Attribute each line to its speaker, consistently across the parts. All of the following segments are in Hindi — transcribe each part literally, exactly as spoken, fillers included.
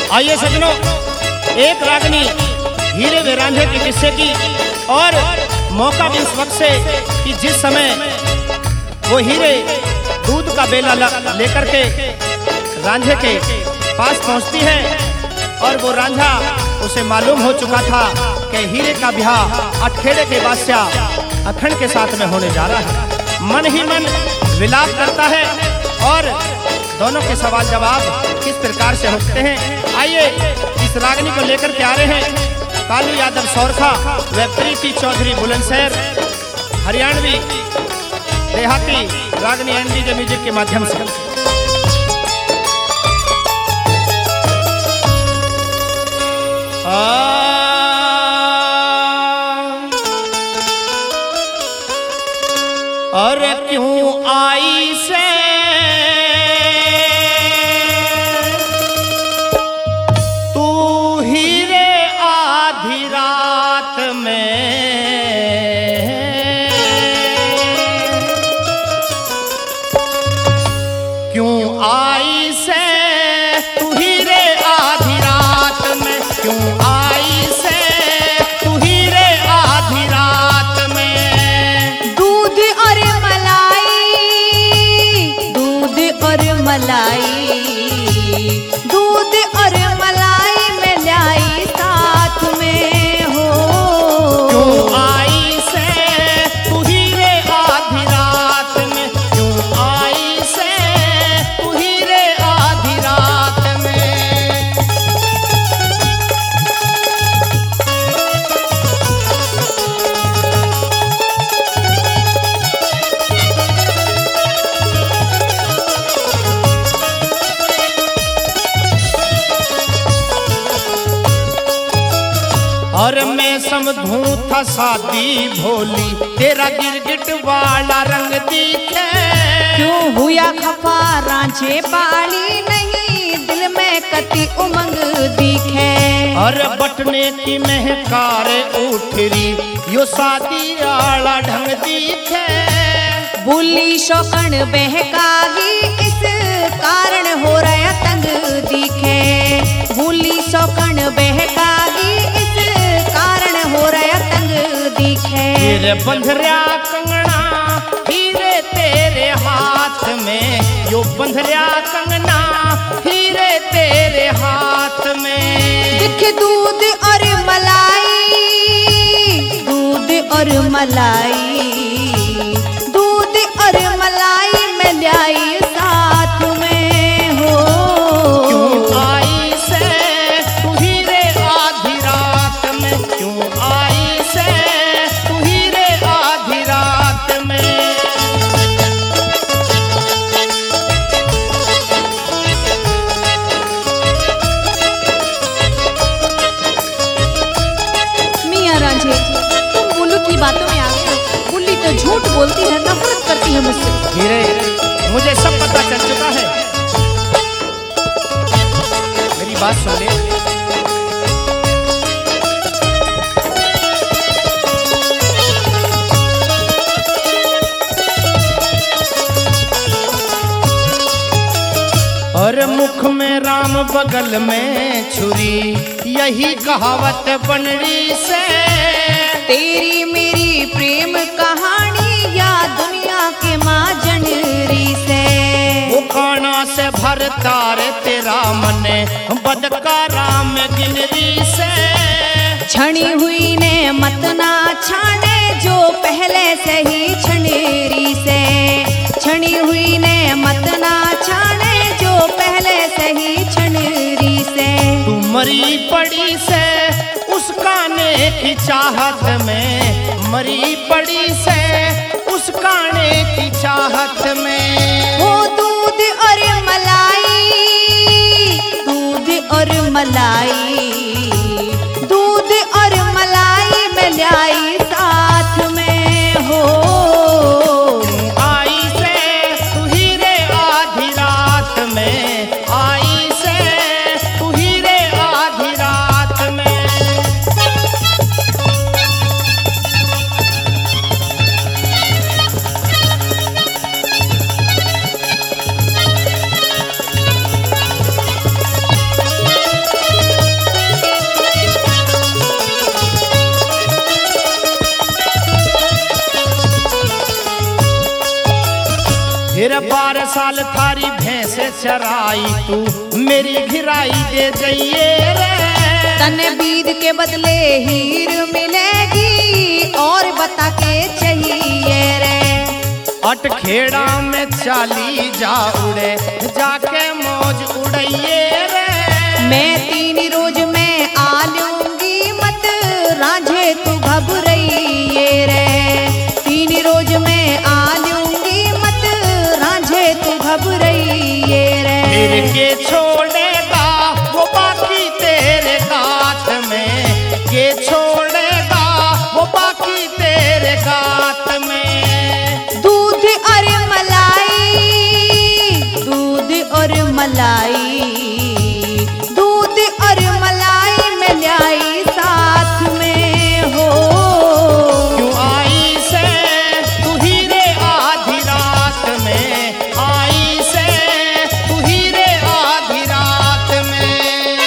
Speaker 1: आइए सजनों, एक रागनी हीरे व रांझे के किस्से की, और मौका भी उस वक्त से कि जिस समय वो हीरे दूध का बेला लेकर के रांझे के पास पहुंचती है, और वो रांझा उसे मालूम हो चुका था कि हीरे का ब्याह अठखेड़े के बादशाह अखंड के साथ में होने जा रहा है। मन ही मन विलाप करता है और दोनों के सवाल जवाब किस प्रकार से होते हैं, आइए इस रागनी को लेकर के आ रहे हैं कालू यादव सौरखा व प्रीति चौधरी बुलंदशहर हरियाणवी देहाती रागनी एंड डीजे म्यूजिक के माध्यम से। और क्यों आई से तू हीरे आधी रात में, क्यों आई से तू हीरे आधी रात में, क्यों आई से तू हीरे आधी रात में।
Speaker 2: दूध और मलाई, दूध और मलाई, दूध और मलाई में लाई साथ में हो।
Speaker 1: क्यों आई से तू हीरे आधी रात में, क्यों आई से तू हीरे आधी रात में। और मैं समझूं था शादी भोली, तेरा गिरगिट वाला रंग दिखे।
Speaker 2: क्यों हुआ खफा रांझे बाली नहीं, दिल में कति उमंग दिखे।
Speaker 1: और बटने की महकार उठरी, यो शादी वाला ढंग दिखे।
Speaker 2: बुली शौकन बहकागी, इस कारण हो रहा तंग दिखे। बुली शौकन बहकागी, इस कारण हो रहा तंग दिखे।
Speaker 1: हीरे बंधरिया कंगना हीरे तेरे हाथ में, यो बंधरिया कंगना हीरे तेरे हाथ में।
Speaker 2: दिख दूध और मलाई, दूध और मलाई, दूध और मलाई में लाई साथ में हो।
Speaker 1: क्यों आई से तू हीरे आधी रात में, क्यों आई से तू हीरे आधी रात में।
Speaker 2: मियां रांझे, तुम बुल्लू की बातों में आ गए हो। बुल्ली तो झूठ बोलती है, नफरत करती है मुझसे।
Speaker 1: हीरे, मुझे सब पता चल चुका है, मेरी बात सुन ले। और मुख में राम बगल में छुरी, यही कहावत बनरी से।
Speaker 2: तेरी मेरी प्रेम कहानी या दुनिया के माँ जनरी से।
Speaker 1: वो खाना से भरता रे तेरा मन, बदका राम गिनरी से।
Speaker 2: छनी हुई ने मत ना छाने, जो पहले से ही छनेरी से। छनी हुई ने मत ना छाने, जो पहले से ही छनेरी से।
Speaker 1: तू मरी पड़ी से उस काने की चाहत में, मरी पड़ी से उस काने की चाहत में।
Speaker 2: वो दूध और मलाई, दूध और मलाई, दूध और मलाई में लाई साथ में हो।
Speaker 1: आई से तू हीरे आधी रात में, आई से तू हीरे आधी रात में। फिर बारह साल थारी भैंस चराई तू मेरी घिराई दे जाइए रे।
Speaker 2: तन बीद के बदले हीर मिलेगी और बता के चाहिए रे।
Speaker 1: अटखेड़ा में चाली जा उड़े जाके मौज उड़ाइए रे।
Speaker 2: मैं तीन रोज में आ लूंगी मत रांझे तू घबराइए रे। तीन रोज में आ लूंगी मत रांझे तू घबराइए रे।
Speaker 1: फिर के छोड़ेगा वो बाकी तेरे गात में, के छोड़ेगा वो बाकी तेरे गात में।
Speaker 2: दूध और मलाई, दूध और मलाई, दूध और मलाई में लाई साथ में हो।
Speaker 1: क्यों आई से तू हीरे आधी रात में, आई से तू हीरे आधी रात में।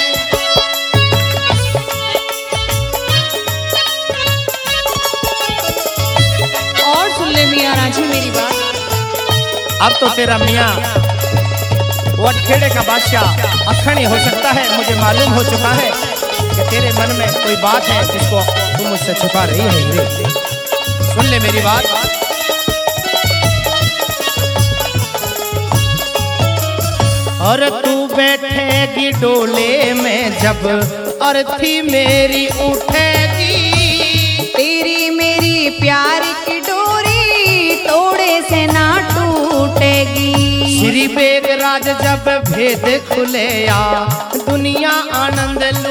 Speaker 2: और सुन ले मियाँ रांझे मेरी बात।
Speaker 1: अब तो तेरा मियाँ वो अटखेड़े का बादशाह अखणी हो सकता है। मुझे मालूम हो चुका है कि तेरे मन में कोई बात है जिसको तू मुझसे छुपा रही है हीरे। सुन ले मेरी बात। और तू बैठेगी डोले में जब अर्थी मेरी उठेगी।
Speaker 2: तेरी मेरी प्यार की डोरी तोड़े से ना टूटेगी।
Speaker 1: श्री बेगराज जब भेद खुले आ दुनिया आनंद